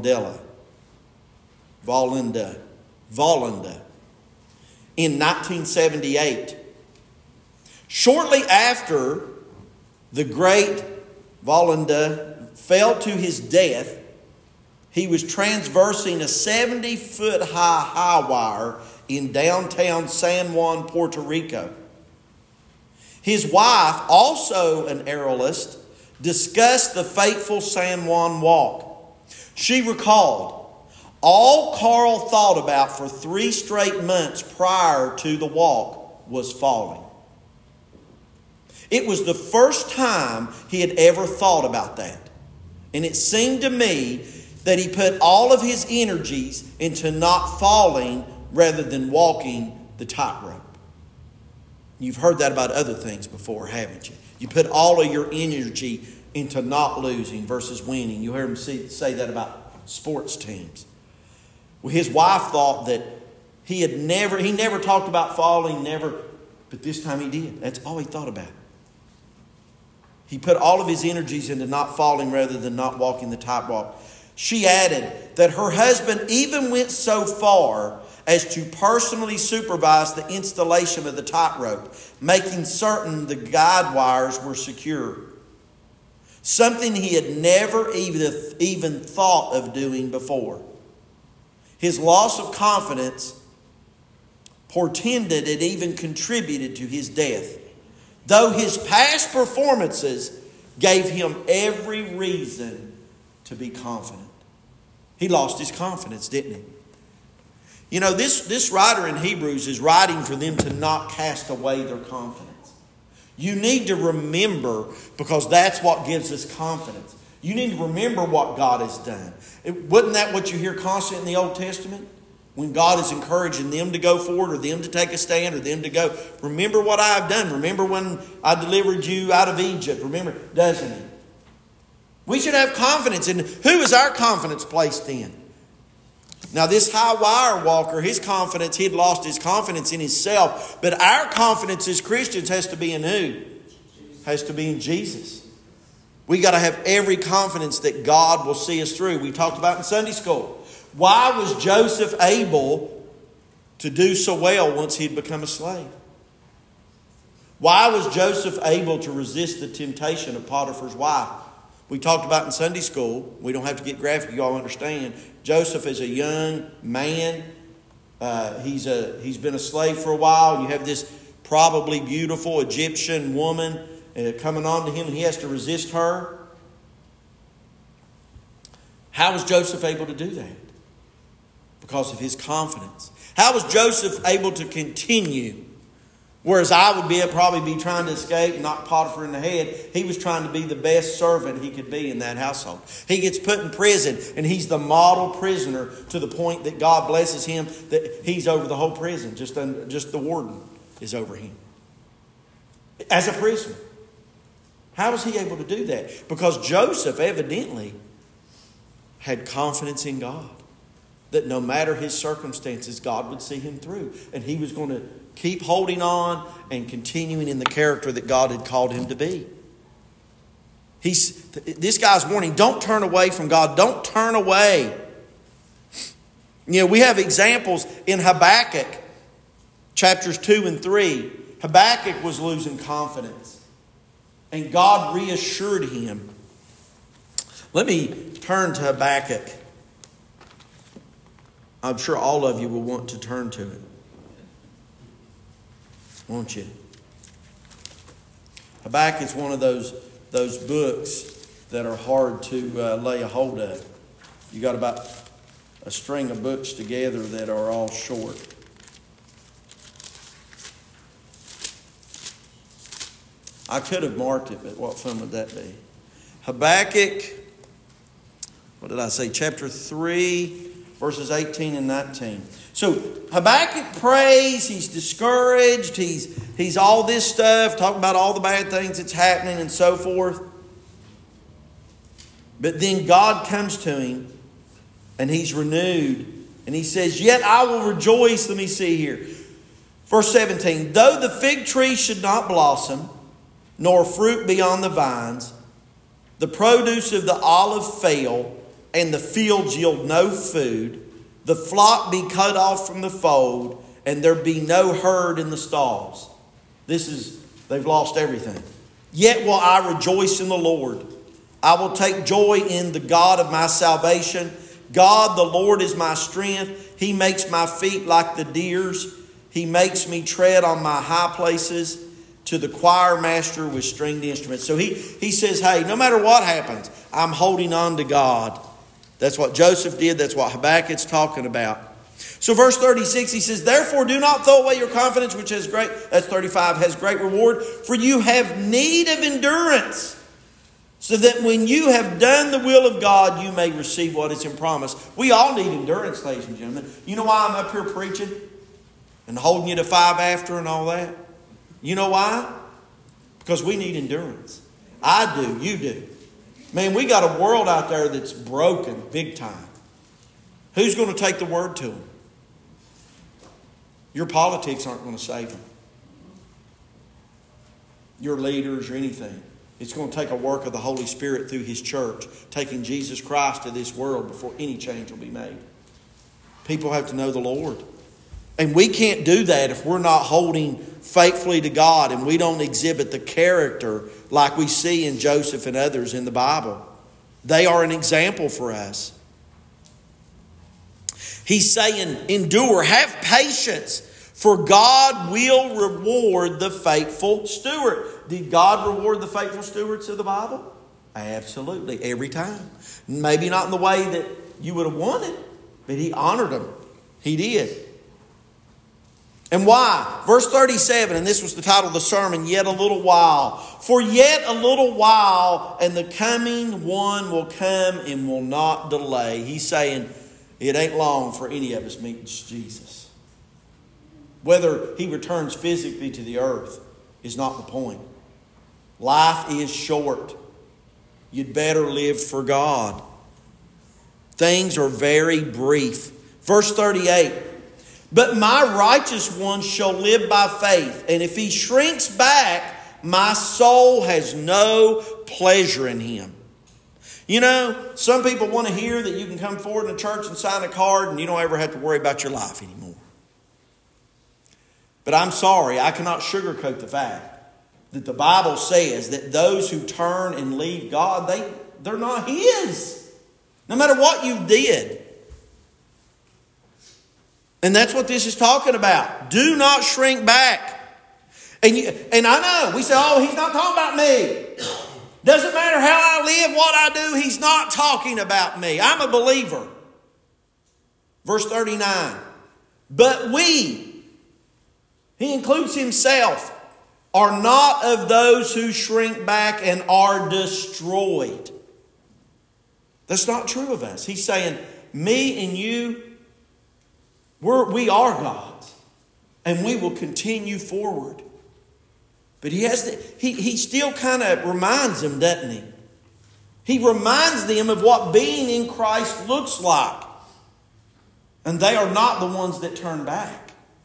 In 1978. Shortly after the great Walenda fell to his death, he was transversing a 70-foot high wire in downtown San Juan, Puerto Rico. His wife, also an aerialist, discussed the fateful San Juan walk. She recalled, all Carl thought about for 3 straight months prior to the walk was falling. It was the first time he had ever thought about that. And it seemed to me that he put all of his energies into not falling rather than walking the tightrope. You've heard that about other things before, haven't you? You put all of your energy into not losing versus winning. You heard him say that about sports teams. Well, his wife thought that he never talked about falling, but this time he did. That's all he thought about. He put all of his energies into not falling rather than not walking the tightrope. She added that her husband even went so far as to personally supervise the installation of the tightrope, making certain the guide wires were secure. Something he had never even thought of doing before. His loss of confidence portended it even contributed to his death, though his past performances gave him every reason to be confident. He lost his confidence, didn't he? You know, this writer in Hebrews is writing for them to not cast away their confidence. You need to remember, because that's what gives us confidence. You need to remember what God has done. Wasn't that what you hear constantly in the Old Testament? When God is encouraging them to go forward or them to take a stand or them to go, remember what I have done. Remember when I delivered you out of Egypt. Remember, doesn't He? We should have confidence. And who is our confidence placed in? Now this high wire walker, his confidence, he'd lost his confidence in himself. But our confidence as Christians has to be in who? Has to be in Jesus. We got to have every confidence that God will see us through. We talked about in Sunday school. Why was Joseph able to do so well once he'd become a slave? Why was Joseph able to resist the temptation of Potiphar's wife? We talked about in Sunday school. We don't have to get graphic, you all understand. Joseph is a young man. He's been a slave for a while. You have this probably beautiful Egyptian woman coming on to him, and he has to resist her. How was Joseph able to do that? Because of his confidence. How was Joseph able to continue? Whereas I would probably be trying to escape and knock Potiphar in the head, he was trying to be the best servant he could be in that household. He gets put in prison, and he's the model prisoner to the point that God blesses him that he's over the whole prison. Just the warden is over him. As a prisoner. How was he able to do that? Because Joseph evidently had confidence in God. That no matter his circumstances, God would see him through. And he was going to keep holding on and continuing in the character that God had called him to be. This guy's warning, don't turn away from God. Don't turn away. We have examples in Habakkuk, chapters 2 and 3. Habakkuk was losing confidence. And God reassured him. Let me turn to Habakkuk. I'm sure all of you will want to turn to it. Won't you? Habakkuk is one of those books that are hard to lay a hold of. You got about a string of books together that are all short. I could have marked it, but what fun would that be? Habakkuk, what did I say? Chapter 3, verses 18 and 19. So Habakkuk prays, he's discouraged, he's all this stuff, talking about all the bad things that's happening and so forth. But then God comes to him and he's renewed. And he says, yet I will rejoice. Let me see here. Verse 17, though the fig tree should not blossom, nor fruit be on the vines, the produce of the olive fail, and the fields yield no food, the flock be cut off from the fold, and there be no herd in the stalls. They've lost everything. Yet will I rejoice in the Lord. I will take joy in the God of my salvation. God, the Lord, is my strength. He makes my feet like the deer's. He makes me tread on my high places, to the choir master with stringed instruments. So he says, hey, no matter what happens, I'm holding on to God. That's what Joseph did. That's what Habakkuk's talking about. So verse 36, he says, therefore do not throw away your confidence, which has great, that's 35, has great reward. For you have need of endurance, so that when you have done the will of God, you may receive what is in promise. We all need endurance, ladies and gentlemen. You know why I'm up here preaching and holding you to 5 after and all that? You know why? Because we need endurance. I do. You do. Man, we got a world out there that's broken big time. Who's going to take the word to them? Your politics aren't going to save them. Your leaders or anything. It's going to take a work of the Holy Spirit through His church, taking Jesus Christ to this world before any change will be made. People have to know the Lord. And we can't do that if we're not holding faithfully to God and we don't exhibit the character like we see in Joseph and others in the Bible. They are an example for us. He's saying, endure, have patience, for God will reward the faithful steward. Did God reward the faithful stewards of the Bible? Absolutely, every time. Maybe not in the way that you would have wanted, but He honored them. He did. And why? Verse 37, and this was the title of the sermon, yet a little while. For yet a little while, and the coming one will come and will not delay. He's saying, it ain't long for any of us meeting Jesus. Whether He returns physically to the earth is not the point. Life is short. You'd better live for God. Things are very brief. Verse 38. But my righteous one shall live by faith, and if he shrinks back, my soul has no pleasure in him. You know, some people want to hear that you can come forward in a church and sign a card and you don't ever have to worry about your life anymore. But I'm sorry, I cannot sugarcoat the fact that the Bible says that those who turn and leave God, they're not His. No matter what you did. And that's what this is talking about. Do not shrink back. And I know, we say, oh, He's not talking about me. Doesn't matter how I live, what I do, He's not talking about me. I'm a believer. Verse 39. But we, He includes Himself, are not of those who shrink back and are destroyed. That's not true of us. He's saying, me and you, we are God's. And we will continue forward. But he still kind of reminds them, doesn't he? He reminds them of what being in Christ looks like. And they are not the ones that turn back.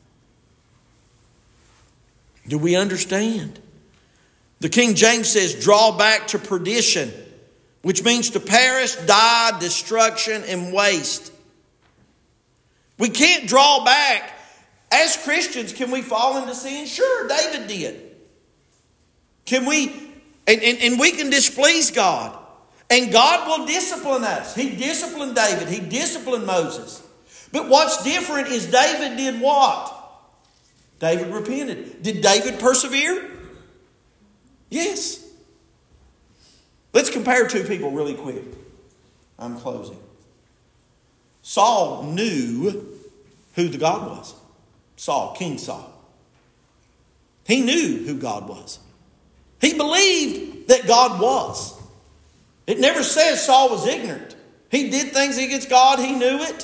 Do we understand? The King James says, draw back to perdition, which means to perish, die, destruction, and waste. We can't draw back. As Christians, can we fall into sin? Sure, David did. Can we? And we can displease God. And God will discipline us. He disciplined David. He disciplined Moses. But what's different is David did what? David repented. Did David persevere? Yes. Let's compare two people really quick. I'm closing. Saul knew who the God was. Saul, King Saul. He knew who God was. He believed that God was. It never says Saul was ignorant. He did things against God. He knew it.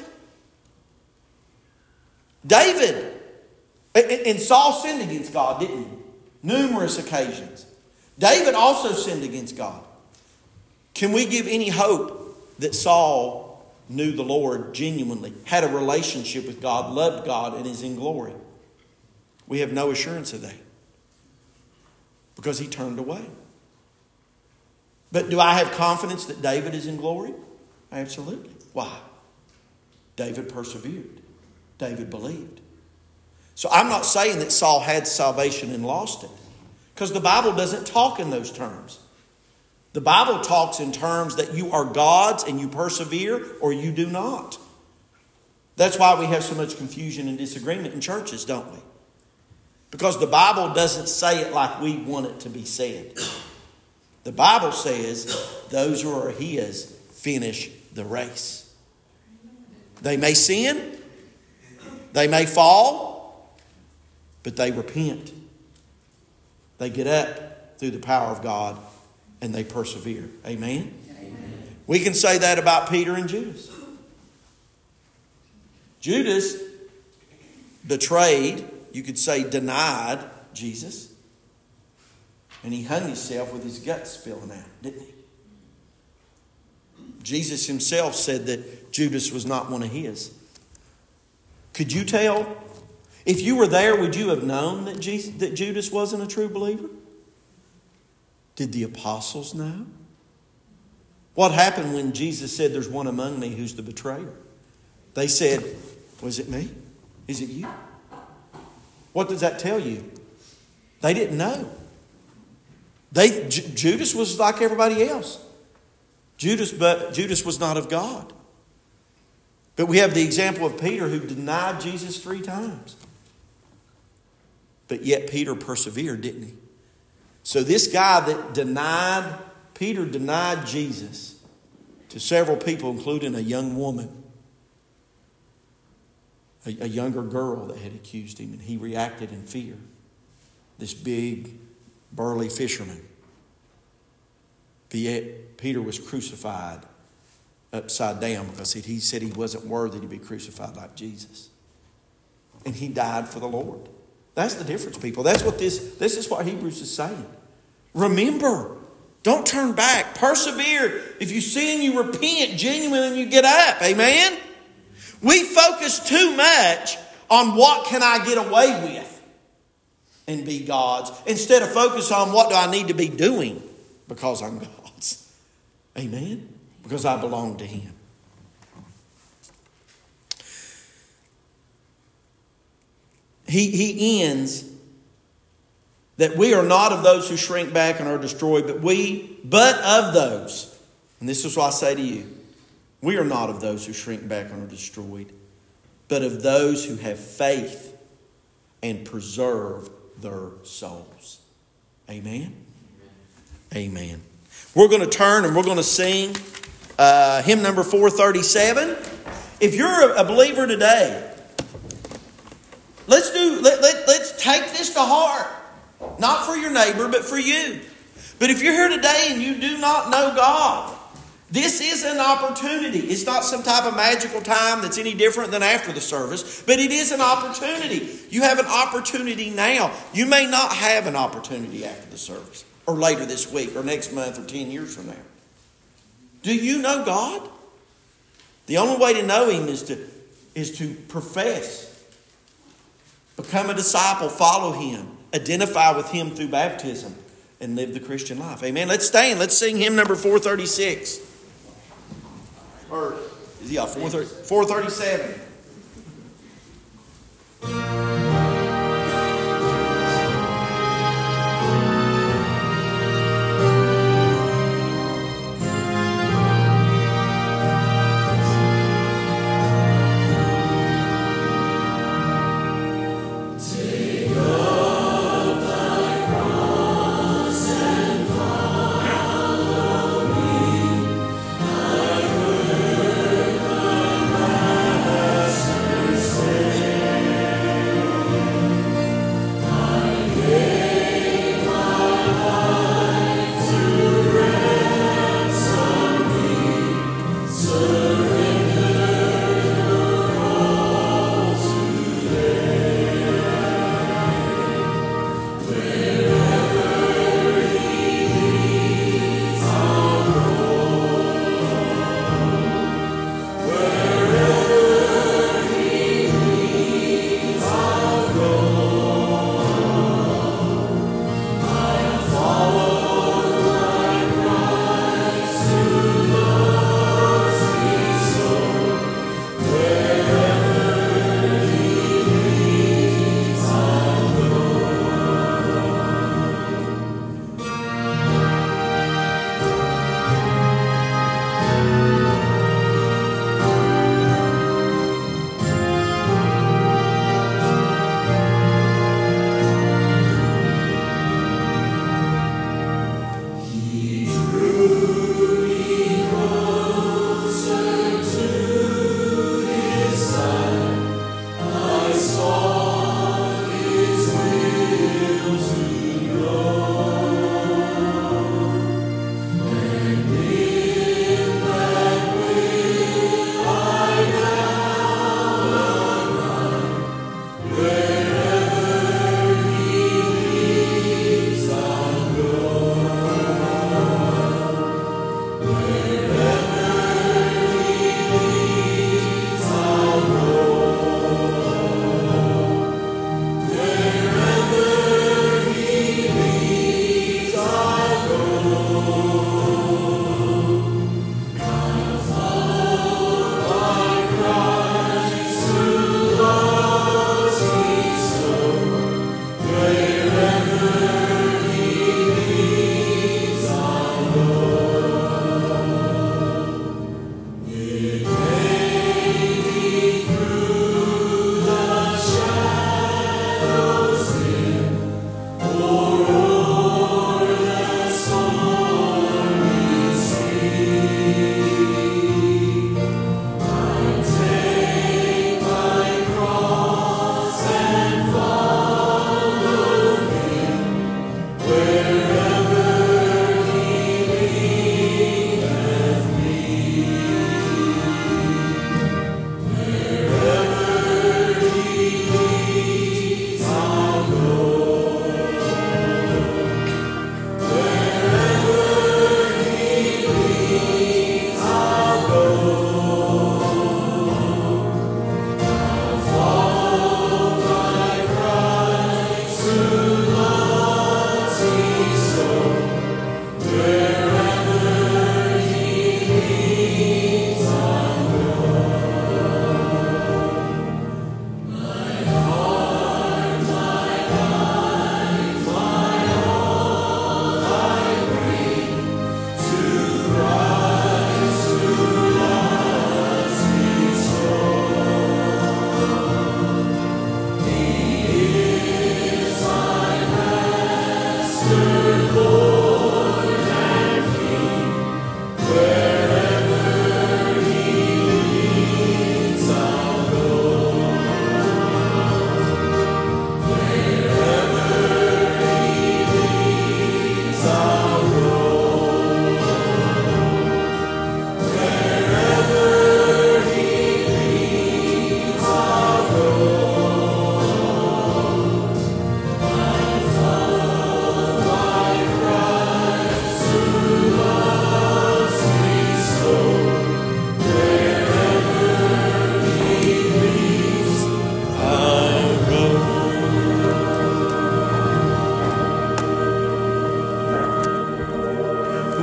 David, and Saul sinned against God, didn't he? Numerous occasions. David also sinned against God. Can we give any hope that Saul knew the Lord genuinely, had a relationship with God, loved God, and is in glory? We have no assurance of that. Because he turned away. But do I have confidence that David is in glory? Absolutely. Why? David persevered. David believed. So I'm not saying that Saul had salvation and lost it. Because the Bible doesn't talk in those terms. The Bible talks in terms that you are God's and you persevere or you do not. That's why we have so much confusion and disagreement in churches, don't we? Because the Bible doesn't say it like we want it to be said. The Bible says those who are His finish the race. They may sin. They may fall. But they repent. They get up through the power of God and they persevere. Amen? Amen. We can say that about Peter and Judas. Judas betrayed, you could say denied Jesus. And he hung himself with his guts spilling out, didn't he? Jesus himself said that Judas was not one of his. Could you tell? If you were there, would you have known that Judas wasn't a true believer? Did the apostles know? What happened when Jesus said, there's one among me who's the betrayer? They said, was it me? Is it you? What does that tell you? They didn't know. Judas was like everybody else. Judas was not of God. But we have the example of Peter who denied Jesus 3 times. But yet Peter persevered, didn't he? So this guy that Peter denied Jesus to several people, including a young woman, a younger girl that had accused him, and he reacted in fear. This big, burly fisherman. But yet Peter was crucified upside down because he said he wasn't worthy to be crucified like Jesus. And he died for the Lord. That's the difference, people. That's what this is what Hebrews is saying. Remember, don't turn back. Persevere. If you sin, you repent genuinely and you get up. Amen? We focus too much on what can I get away with and be God's, instead of focus on what do I need to be doing because I'm God's. Amen? Because I belong to Him. He ends that we are not of those who shrink back and are destroyed, but of those. And this is what I say to you. We are not of those who shrink back and are destroyed, but of those who have faith and preserve their souls. Amen? Amen. We're going to turn and we're going to sing hymn number 437. If you're a believer today, let's take this to heart. Not for your neighbor, but for you. But if you're here today and you do not know God, this is an opportunity. It's not some type of magical time that's any different than after the service, but it is an opportunity. You have an opportunity now. You may not have an opportunity after the service, or later this week, or next month, or 10 years from now. Do you know God? The only way to know Him is to profess, become a disciple, follow Him, identify with Him through baptism, and live the Christian life. Amen. Let's stand. Let's sing hymn number 436. Or, 437.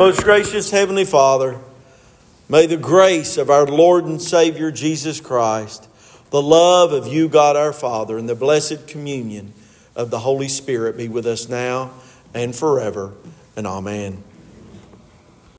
Most gracious Heavenly Father, may the grace of our Lord and Savior Jesus Christ, the love of you, God our Father, and the blessed communion of the Holy Spirit be with us now and forever. And amen.